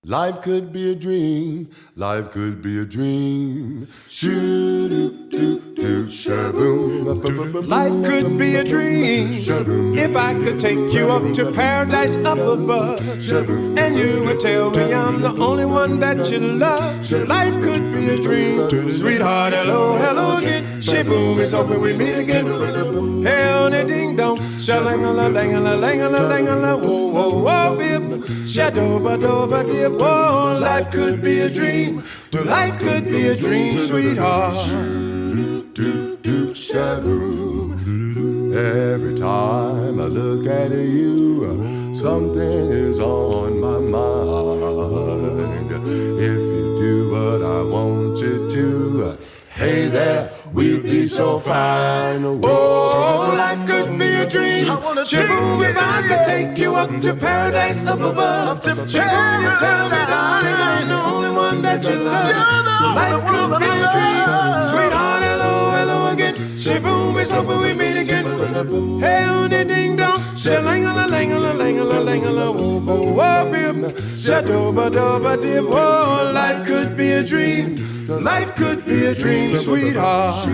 Life could be a dream, life could be a dream. Shoo-doo-doo-doo-shaboom. Life could be a dream if I could take you up to paradise up above, and you would tell me I'm the only one that you love. Life could be a dream, sweetheart. Hello, hello again. Shaboom, it's hoping we meet again. Hell, ding dong, shalangala, langala, langala, langala, whoa, whoa, whoa, bib, shadow, ba dip. Whoa, life could be a dream. Life could be a dream, sweetheart. Every time I look at you, something is on my mind. If you do what I want you to, hey there, we'd be so fine. Oh, life could be a dream. Shaboom, if I could take you up to paradise up above. Shaboom, you tell me, darling, I'm the only one that you love. Life could be a dream. Sweetheart, hello, hello again. Shaboom, it's hoping we meet again. Hey, on the ding dong. Shalangala, langala, langala, langala, whoa, whoa, whoa, bib. Shadoba, dip. Oh, life could be a dream. Life could be a dream, sweetheart.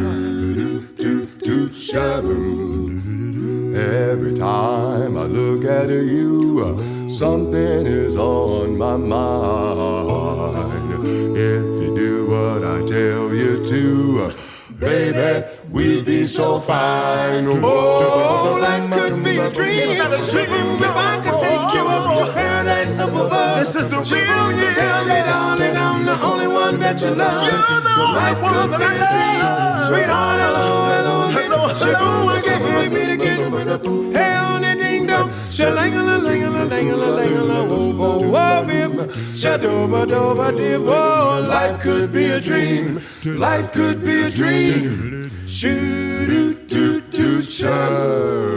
Every time I look at you, something is on my mind. If you do what I tell you to, baby, we'd be so fine. Oh, life could be a dream. If I could take you up to paradise up above. This is the real you tell me, darling, I'm the only one that you love. You're the life could be a dream. Sweetheart, hello, hello, hello, hello, again, we meet again. Hey, on the ding dong. Shalangala, langala, langala, langala, whoa, whoa, whoa, bib. Shadoba, dip. Oh, life could be a dream. Life could be a dream. Shoo-doo-doo-doo-shoo.